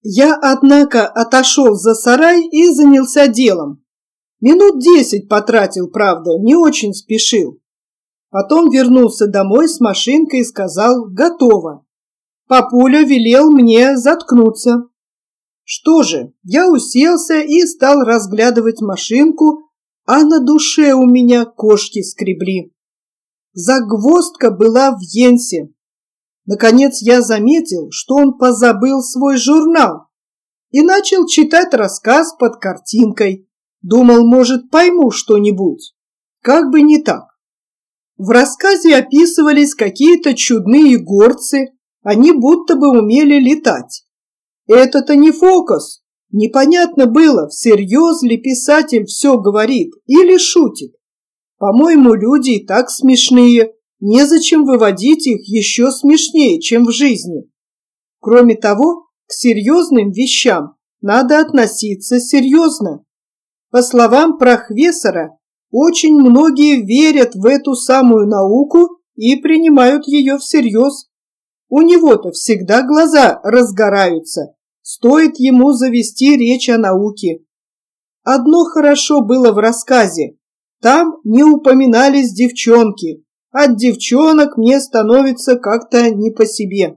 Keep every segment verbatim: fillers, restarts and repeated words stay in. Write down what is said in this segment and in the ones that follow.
Я, однако, отошел за сарай и занялся делом. Минут десять потратил, правда, не очень спешил. Потом вернулся домой с машинкой и сказал: «Готово». Папуля велел мне заткнуться. Что же, я уселся и стал разглядывать машинку, а на душе у меня кошки скребли. Загвоздка была в Йенсе. Наконец я заметил, что он позабыл свой журнал и начал читать рассказ под картинкой. Думал, может, пойму что-нибудь. Как бы не так. В рассказе описывались какие-то чудные горцы, они будто бы умели летать. Это-то не фокус. Непонятно было, всерьез ли писатель все говорит или шутит. По-моему, люди и так смешные. Незачем выводить их еще смешнее, чем в жизни. Кроме того, к серьезным вещам надо относиться серьезно. По словам профессора, очень многие верят в эту самую науку и принимают ее всерьез. У него-то всегда глаза разгораются, стоит ему завести речь о науке. Одно хорошо было в рассказе. Там не упоминались девчонки. От девчонок мне становится как-то не по себе.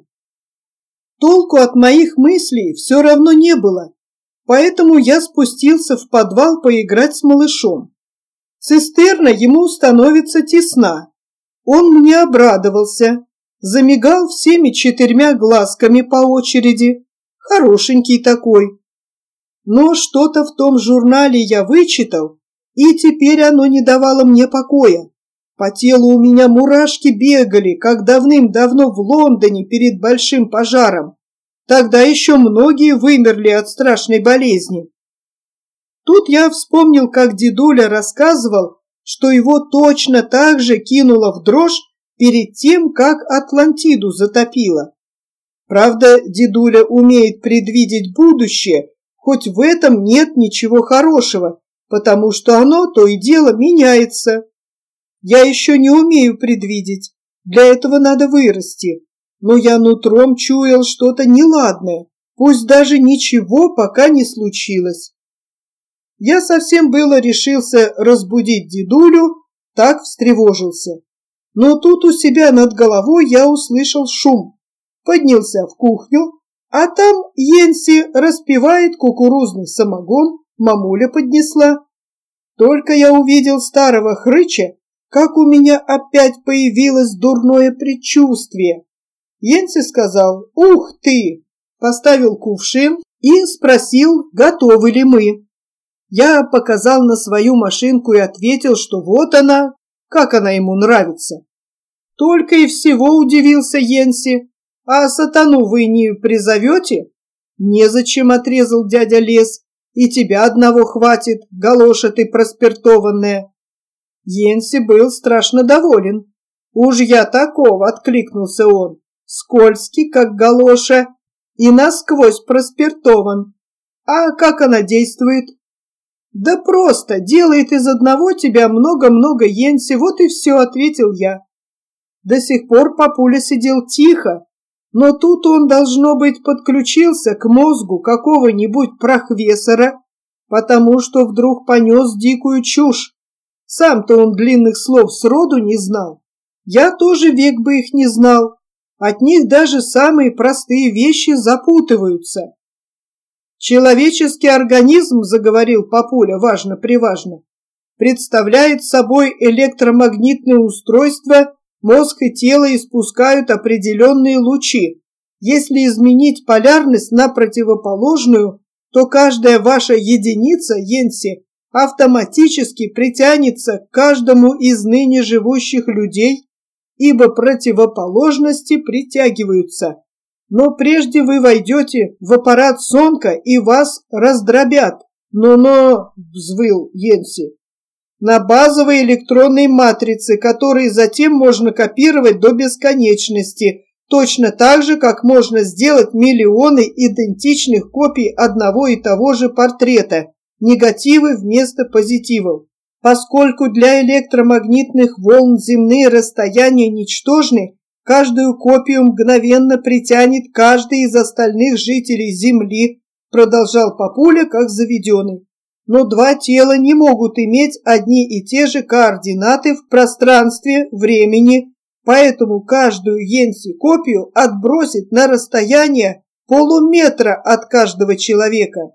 Толку от моих мыслей все равно не было, поэтому я спустился в подвал поиграть с малышом. Цистерна ему становится тесна. Он мне обрадовался, замигал всеми четырьмя глазками по очереди, хорошенький такой. Но что-то в том журнале я вычитал, и теперь оно не давало мне покоя. По телу у меня мурашки бегали, как давным-давно в Лондоне перед большим пожаром. Тогда еще многие вымерли от страшной болезни. Тут я вспомнил, как дедуля рассказывал, что его точно так же кинуло в дрожь перед тем, как Атлантиду затопило. Правда, дедуля умеет предвидеть будущее, хоть в этом нет ничего хорошего, потому что оно то и дело меняется. Я еще не умею предвидеть, для этого надо вырасти, но я нутром чуял что-то неладное, пусть даже ничего пока не случилось. Я совсем было решился разбудить дедулю, так встревожился. Но тут у себя над головой я услышал шум, поднялся в кухню, а там Йенси распивает кукурузный самогон, мамуля поднесла. Только я увидел старого хрыча, как у меня опять появилось дурное предчувствие. Йенси сказал: «Ух ты!», поставил кувшин и спросил, готовы ли мы. Я показал на свою машинку и ответил, что вот она, как она ему нравится. Только и всего удивился Йенси. «А сатану вы не призовете?» «Незачем», — отрезал дядя Лес, — «и тебя одного хватит, галоша ты проспиртованная». Йенси был страшно доволен. «Уж я таков», — откликнулся он, — «скользкий, как галоша, и насквозь проспиртован. А как она действует?» «Да просто, делает из одного тебя много-много Йенси, вот и все», — ответил я. До сих пор папуля сидел тихо, но тут он, должно быть, подключился к мозгу какого-нибудь профессора, потому что вдруг понес дикую чушь. Сам-то он длинных слов сроду не знал. Я тоже век бы их не знал. От них даже самые простые вещи запутываются. «Человеческий организм, — заговорил папуля важно-приважно, — представляет собой электромагнитное устройство, мозг и тело испускают определенные лучи. Если изменить полярность на противоположную, то каждая ваша единица, Йенси, автоматически притянется к каждому из ныне живущих людей, ибо противоположности притягиваются. Но прежде вы войдете в аппарат Сонка и вас раздробят. Но-но, взвыл Йенси, на базовой электронной матрице, которые затем можно копировать до бесконечности, точно так же, как можно сделать миллионы идентичных копий одного и того же портрета, негативы вместо позитивов. Поскольку для электромагнитных волн земные расстояния ничтожны, Каждую копию мгновенно притянет каждый из остальных жителей Земли, продолжал папуля как заведенный. Но два тела не могут иметь одни и те же координаты в пространстве, времени, поэтому каждую Йенси-копию отбросит на расстояние полуметра от каждого человека.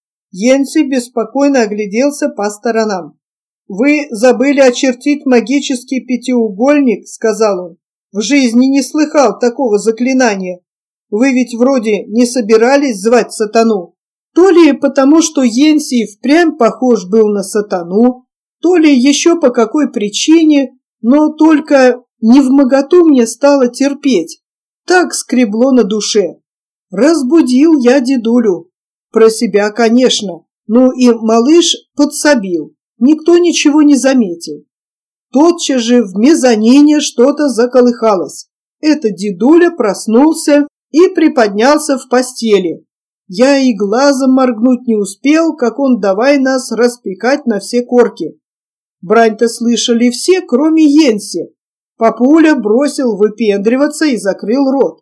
Йенси беспокойно огляделся по сторонам. «Вы забыли очертить магический пятиугольник», — сказал он. «В жизни не слыхал такого заклинания. Вы ведь вроде не собирались звать сатану». То ли потому, что Йенси впрямь похож был на сатану, то ли еще по какой причине, но только невмоготу мне стало терпеть. Так скребло на душе. Разбудил я дедулю. Про себя, конечно, ну и малыш подсобил. Никто ничего не заметил. Тотчас же в мезонине что-то заколыхалось. Этот дедуля проснулся и приподнялся в постели. Я и глазом моргнуть не успел, как он давай нас распекать на все корки. Брань-то слышали все, кроме Йенси. Папуля бросил выпендриваться и закрыл рот.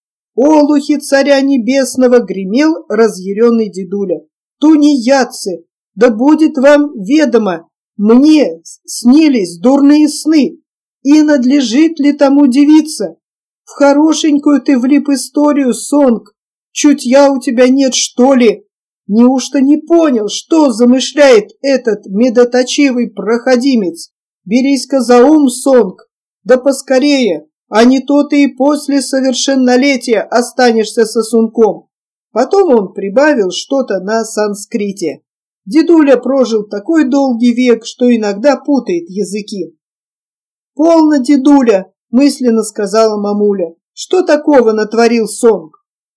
«Олухи царя небесного!» — гремел разъяренный дедуля. «Тунеядцы! Да будет вам ведомо, мне снились дурные сны, и надлежит ли тому удивиться? В хорошенькую ты влип историю, Сонг. Чутья у тебя нет, что ли? Неужто не понял, что замышляет этот медоточивый проходимец? Берись-ка за ум, Сонг, да поскорее, а не то ты и после совершеннолетия останешься сосунком». Потом он прибавил что-то на санскрите. Дедуля прожил такой долгий век, что иногда путает языки. «Полно, дедуля!» — мысленно сказала мамуля. «Что такого натворил Сонг?»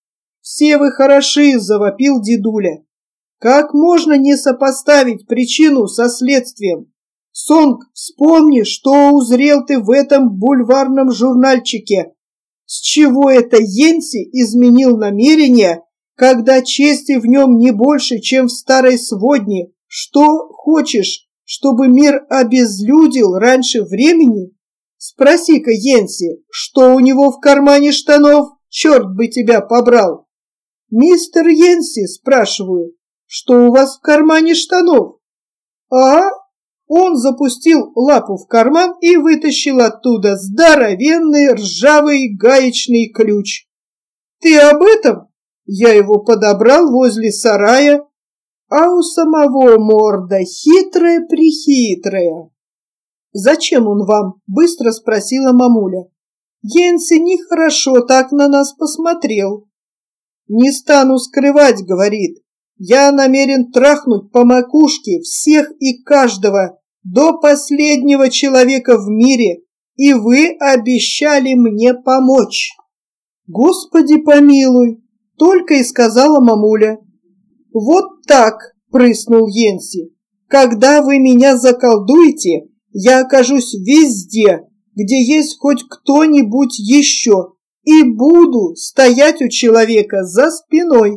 «Все вы хороши!» — завопил дедуля. «Как можно не сопоставить причину со следствием? Сонг, вспомни, что узрел ты в этом бульварном журнальчике. С чего это Йенси изменил намерение, когда чести в нем не больше, чем в старой сводне? Что хочешь, чтобы мир обезлюдил раньше времени? Спроси-ка Йенси, что у него в кармане штанов? Черт бы тебя побрал!» «Мистер Йенси, спрашиваю, что у вас в кармане штанов?» «А?» Он запустил лапу в карман и вытащил оттуда здоровенный ржавый гаечный ключ. «Ты об этом?» Я его подобрал возле сарая, а у самого морда хитрая-прихитрая. «Зачем он вам?» — быстро спросила мамуля. «Йенси нехорошо так на нас посмотрел». «Не стану скрывать», — говорит. «Я намерен трахнуть по макушке всех и каждого до последнего человека в мире, и вы обещали мне помочь». «Господи помилуй!» — только и сказала мамуля. «Вот так!» — прыснул Йенси. «Когда вы меня заколдуете, я окажусь везде, где есть хоть кто-нибудь еще, и буду стоять у человека за спиной.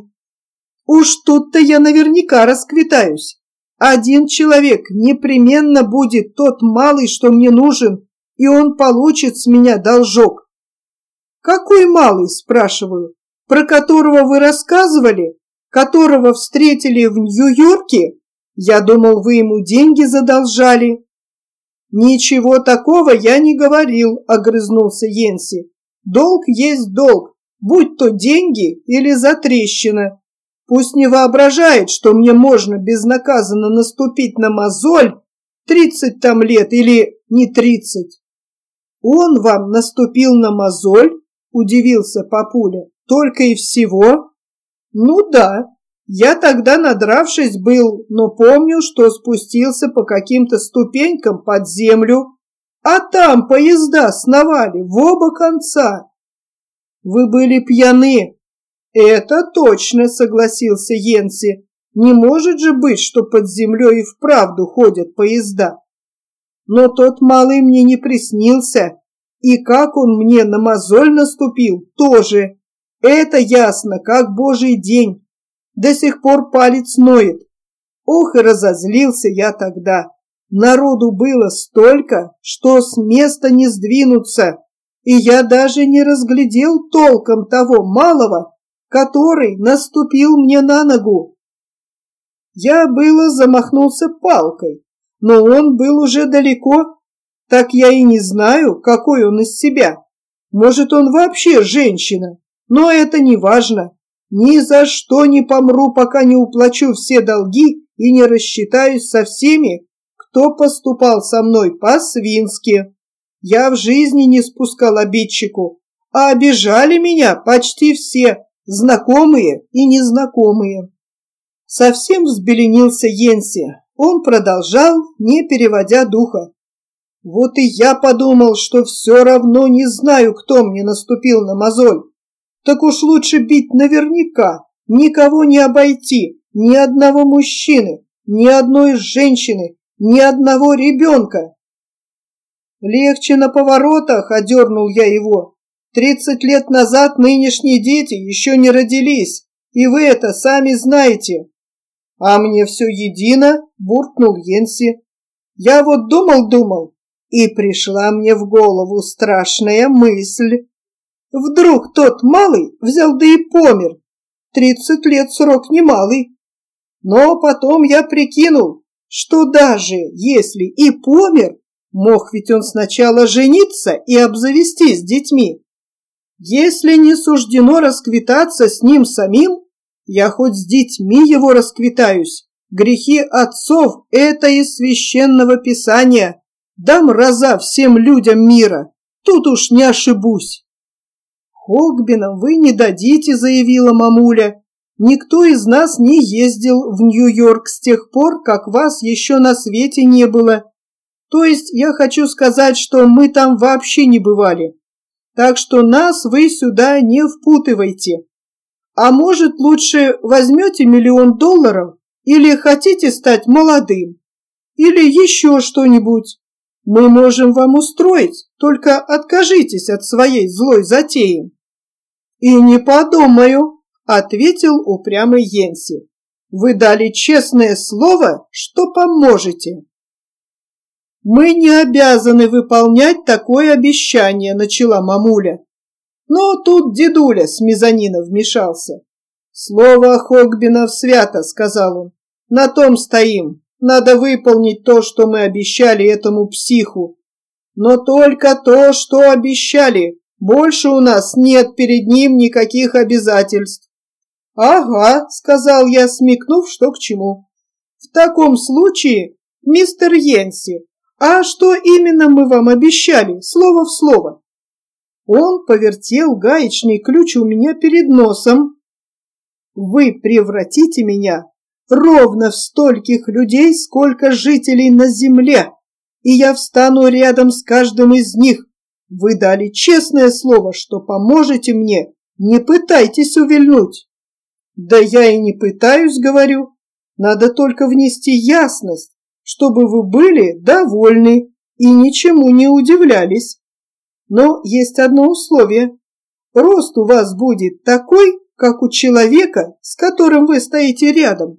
Уж тут-то я наверняка расквитаюсь. Один человек непременно будет тот малый, что мне нужен, и он получит с меня должок». «Какой малый?» — спрашиваю. «Про которого вы рассказывали? Которого встретили в Нью-Йорке? Я думал, вы ему деньги задолжали». «Ничего такого я не говорил», — огрызнулся Йенси. «Долг есть долг, будь то деньги или затрещина. Пусть не воображает, что мне можно безнаказанно наступить на мозоль тридцать там лет или не тридцать». «Он вам наступил на мозоль?» — удивился папуля. «Только и всего?» «Ну да, я тогда, надравшись, был, но помню, что спустился по каким-то ступенькам под землю, а там поезда сновали в оба конца». «Вы были пьяны». «Это точно», — согласился Йенси. «Не может же быть, что под землей и вправду ходят поезда». «Но тот малый мне не приснился, и как он мне на мозоль наступил, тоже. Это ясно, как божий день. До сих пор палец ноет. Ох, и разозлился я тогда. Народу было столько, что с места не сдвинуться. и я даже не разглядел толком того малого, который наступил мне на ногу. Я было замахнулся палкой, но он был уже далеко, так я и не знаю, какой он из себя. Может, он вообще женщина, но это не важно. Ни за что не помру, пока не уплачу все долги и не рассчитаюсь со всеми, кто поступал со мной по-свински. Я в жизни не спускал обидчику, а обижали меня почти все, знакомые и незнакомые. Совсем взбеленился Йенси. Он продолжал, не переводя духа. Вот и я подумал, что все равно не знаю, кто мне наступил на мозоль. Так уж лучше бить наверняка, никого не обойти, ни одного мужчины, ни одной женщины, ни одного ребенка. Легче на поворотах, одернул я его. Тридцать лет назад нынешние дети еще не родились, и вы это сами знаете. А мне все едино, буркнул Йенси. Я вот думал-думал, и пришла мне в голову страшная мысль. Вдруг тот малый взял да и помер. Тридцать лет срок немалый. Но потом я прикинул, что даже если и помер, мог ведь он сначала жениться и обзавестись детьми. Если не суждено расквитаться с ним самим, я хоть с детьми его расквитаюсь. Грехи отцов – это из священного писания. Дам раза всем людям мира. Тут уж не ошибусь. «Хогбинам вы не дадите», — заявила мамуля. «Никто из нас не ездил в Нью-Йорк с тех пор, как вас еще на свете не было. То есть я хочу сказать, что мы там вообще не бывали. Так что нас вы сюда не впутывайте. А может, лучше возьмете миллион долларов или хотите стать молодым? Или еще что-нибудь? Мы можем вам устроить, только откажитесь от своей злой затеи». «И не подумаю», — ответил упрямый Йенси. «Вы дали честное слово, что поможете». «Мы не обязаны выполнять такое обещание», — начала мамуля. Но тут дедуля с мезонина вмешался. «Слово Хогбинов свято», — сказал он. «На том стоим. Надо выполнить то, что мы обещали этому психу. Но только то, что обещали. Больше у нас нет перед ним никаких обязательств». «Ага», — сказал я, смекнув, что к чему. «В таком случае, мистер Йенси, а что именно мы вам обещали, слово в слово?» Он повертел гаечный ключ у меня перед носом. «Вы превратите меня ровно в стольких людей, сколько жителей на земле, и я встану рядом с каждым из них. Вы дали честное слово, что поможете мне, не пытайтесь увильнуть». «Да я и не пытаюсь, говорю. Надо только внести ясность, чтобы вы были довольны и ничему не удивлялись. Но есть одно условие. Рост у вас будет такой, как у человека, с которым вы стоите рядом».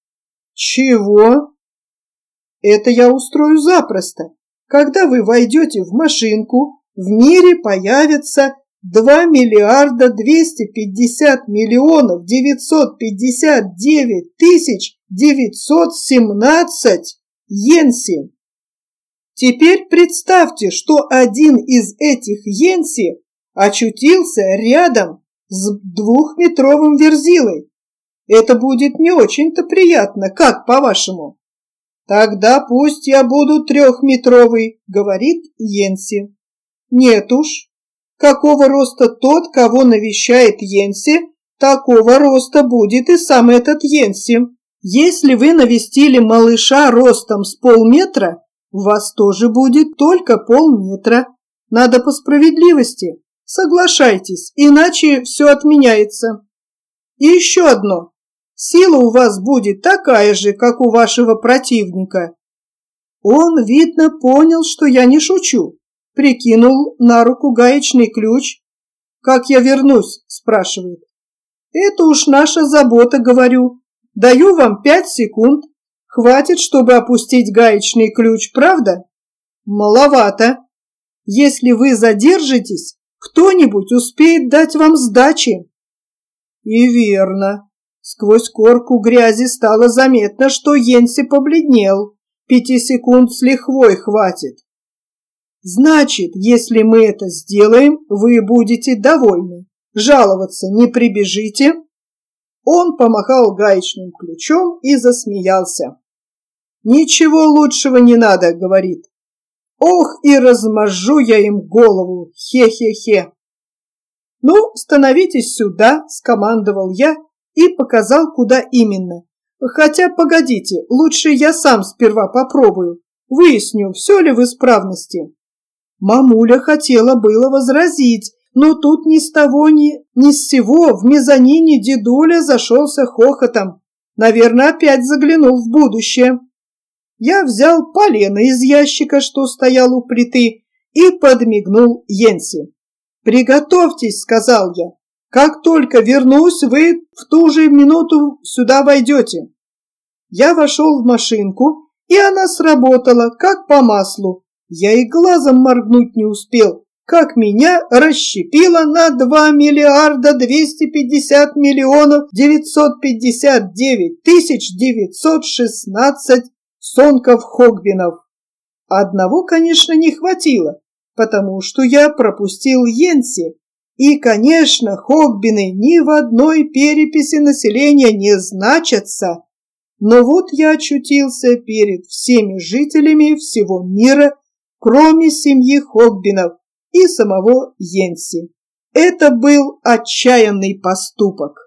«Чего?» «Это я устрою запросто. Когда вы войдете в машинку, в мире появится два миллиарда двести пятьдесят миллионов девятьсот пятьдесят девять тысяч девятьсот семнадцать йенси. Теперь представьте, что один из этих йенси очутился рядом с двухметровым верзилой. Это будет не очень-то приятно, как по-вашему? Тогда пусть я буду трехметровый, говорит Йенси. Нет уж. Какого роста тот, кого навещает Йенси, такого роста будет и сам этот Йенси. Если вы навестили малыша ростом с полметра, у вас тоже будет только полметра. Надо по справедливости. Соглашайтесь, иначе все отменяется. И еще одно. Сила у вас будет такая же, как у вашего противника. Он, видно, понял, что я не шучу. Прикинул на руку гаечный ключ. «Как я вернусь?» – спрашивает. «Это уж наша забота, говорю. Даю вам пять секунд. Хватит, чтобы опустить гаечный ключ, правда?» «Маловато. Если вы задержитесь, кто-нибудь успеет дать вам сдачи. И верно. Сквозь корку грязи стало заметно, что Йенси побледнел. Пяти секунд с лихвой хватит. Значит, если мы это сделаем, вы будете довольны. Жаловаться не прибежите. Он помахал гаечным ключом и засмеялся. Ничего лучшего не надо, говорит. Ох, и размажу я им голову, хе-хе-хе. Ну, становитесь сюда, скомандовал я и показал, куда именно. Хотя, погодите, лучше я сам сперва попробую, выясню, все ли в исправности. Мамуля хотела было возразить, но тут ни с того, ни, ни с сего в мезонине дедуля зашелся хохотом. Наверное, опять заглянул в будущее. Я взял полено из ящика, что стоял у плиты, и подмигнул Йенси. «Приготовьтесь», — сказал я. «Как только вернусь, вы в ту же минуту сюда войдете». Я вошел в машинку, и она сработала, как по маслу. Я и глазом моргнуть не успел, как меня расщепило на два миллиарда двести пятьдесят миллионов девятьсот пятьдесят девять тысяч девятьсот шестнадцать сонков-хогбинов. Одного, конечно, не хватило, потому что я пропустил Йенси. И, конечно, хогбины ни в одной переписи населения не значатся. Но вот я очутился перед всеми жителями всего мира, кроме семьи хогбинов и самого Йенси. Это был отчаянный поступок.